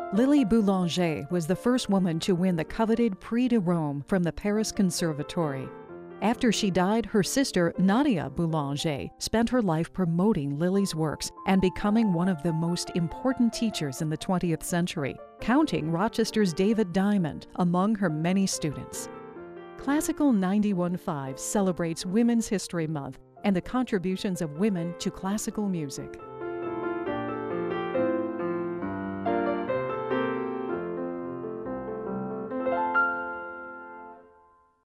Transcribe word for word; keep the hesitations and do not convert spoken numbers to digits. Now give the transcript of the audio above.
Lily Boulanger was the first woman to win the coveted Prix de Rome from the Paris Conservatory. After she died, her sister, Nadia Boulanger, spent her life promoting Lily's works and becoming one of the most important teachers in the twentieth century, counting Rochester's David Diamond among her many students. Classical ninety-one point five celebrates Women's History Month and the contributions of women to classical music.